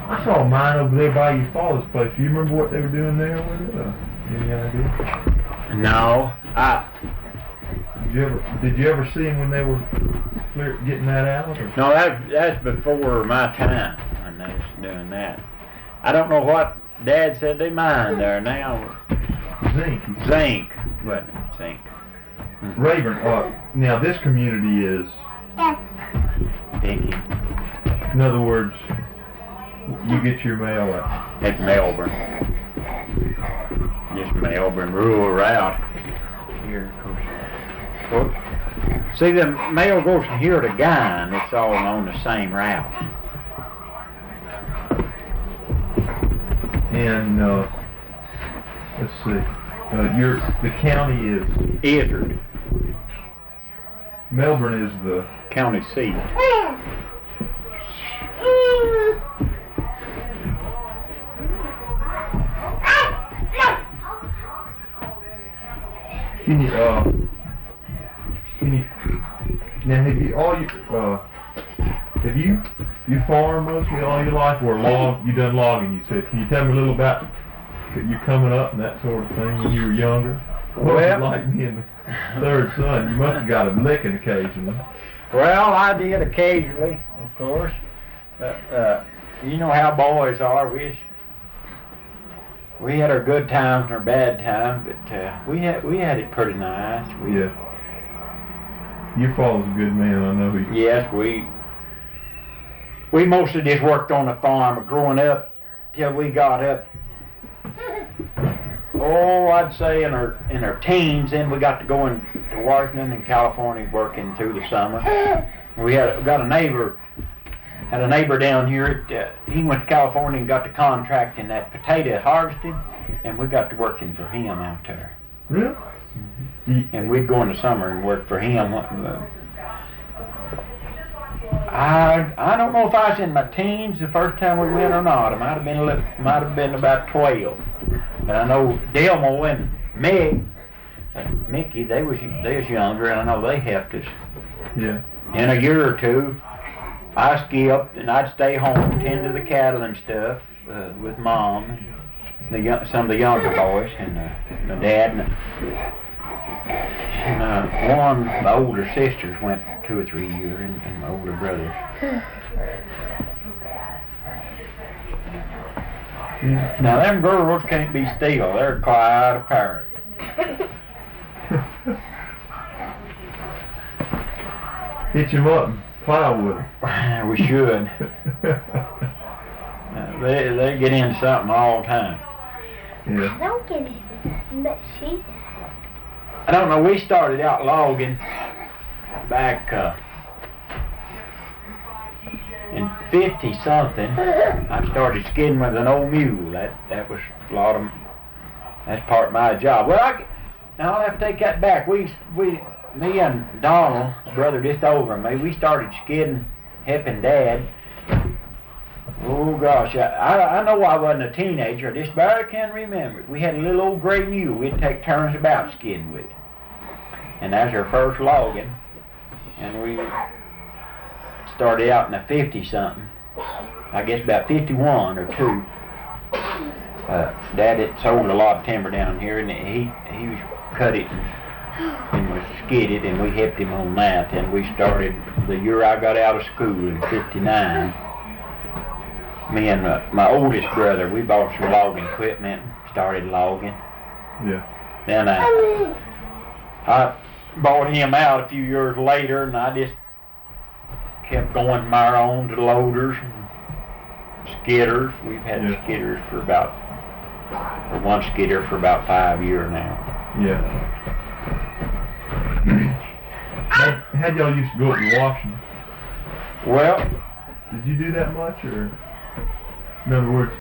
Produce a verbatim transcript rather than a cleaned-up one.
I saw mine over there by your father's place. Do you remember what they were doing there with it? Uh, any idea? No, I Did you ever did you ever see them when they were clear, getting that out? Or? no that that's before my time when they was doing that. I don't know what Dad said they mine there now. Zinc. Zinc, what zinc? Rayburn. Uh, now this community is, Pinky in other words, you get your mail at. at Melbourne. Just Melbourne rural route. Here, of course. Well, see, the mail goes from here to Guyan. It's all on the same route. And uh, let's see, uh, your the county is Izard, Melbourne is the county seat. Can you, uh, can you, now have you, all you, uh, have you, you farmed mostly all your life, or log, you done logging, you said? Can you tell me a little about you coming up and that sort of thing when you were younger? What was it Well- like being the third son? You must have got a licking occasionally. Well, I did occasionally, of course. But, uh, you know how boys are. We we had our good times and our bad times, but uh, we had we had it pretty nice. We, Yeah. Your father's a good man, I know he. Yes, we we mostly just worked on the farm growing up till we got up. Oh, I'd say in our in our teens, then we got to going to Washington and California working through the summer. We had we got a neighbor, had a neighbor down here. Uh, he went to California and got the contract in that potato harvesting, and we got to working for him out there. Really? You- And we'd go in the summer and work for him. Uh, I I don't know if I was in my teens the first time we went or not. It might have been a little, might have been about twelve. But I know Delmo and Meg, uh, Mickey, they was they was younger, and I know they helped us. Yeah. In a year or two, I skipped and I'd stay home, tend to the cattle and stuff uh, with Mom, and the young, some of the younger boys, and uh, my dad. And, and uh, one of my older sisters went two or three years, and, and my older brothers. Yeah. Now them girls can't be still; they're quite apparent. Hitch him up and plow with him. We should. Uh, they they get into something all the time. Yeah. Don't get it, but she. I don't know. We started out logging back uh, in fifty something. I started skidding with an old mule. That that was a lot of. That's part of my job. Well, I, now I'll have to take that back. We we me and Donald, brother just over me, we started skidding, helping Dad. Oh gosh, I, I I know I wasn't a teenager. I just barely can remember. We had a little old gray mule. We'd take turns about skidding with it. And that's our first logging. And we started out in a fifty something. I guess about fifty-one or two. Uh, Dad had sold a lot of timber down here, and he he was cut it and, and was skidded, and we helped him on that. And we started the year I got out of school in fifty-nine. Me and my, my oldest brother, we bought some logging equipment, started logging. Yeah. Then I, I bought him out a few years later, and I just kept going my own to loaders and skidders. We've had Yeah. skidders for about, or one skidder for about five years now. Yeah. How, how'd y'all used to go up to Washington? Well, Did you do that much, or in other words,